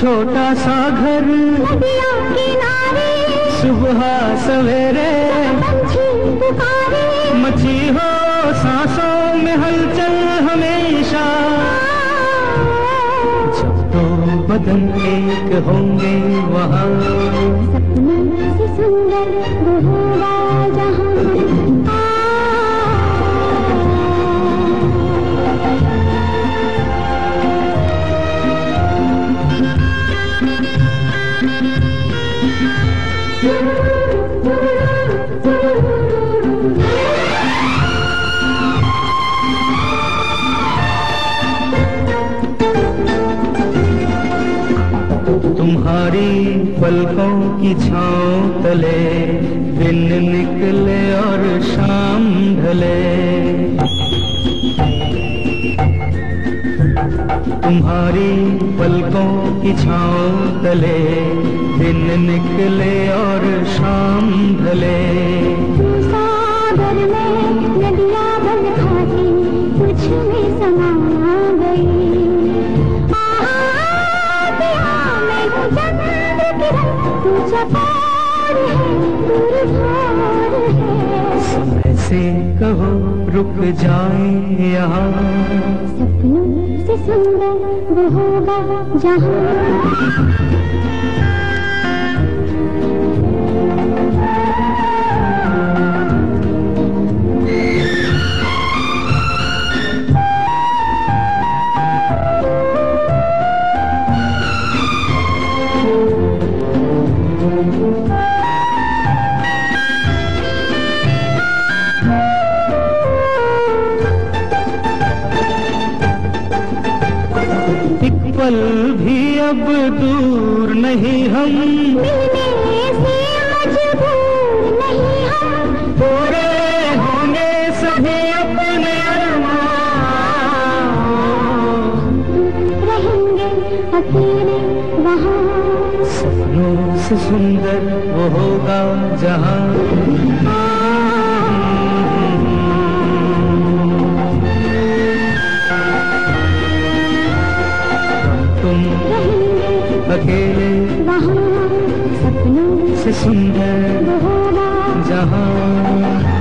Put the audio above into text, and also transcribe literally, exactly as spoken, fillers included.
छोटा सा घर नदिया किनारे, सुबह सवेरे पंछी पुकारे, मची हो सांसों में हलचल हमेशा। जब दो बदन एक होंगे वहाँ, सपनों से सुंदर वो होगा जहाँ। तुम्हारी पलकों की छाँव तले दिन निकले और शाम ढले, तुम्हारी पलकों की छाँव तले दिन निकले और शाम ढले। सागर में नदियाँ बन खाती तुझ में समा गई। समय से कहो रुक जाए यहाँ, सपनों से सुंदर वो होगा जहाँ। एक पल भी अब दूर नहीं हम, मिलने से मजबूर नहीं हम। पूरे होंगे सभी अपने अरमान, रहेंगे अकेले वहाँ। सपनों से सुंदर वो होगा जहाँ। तुम अकेले वहाँ, सपनों से सुंदर वो होगा जहाँ।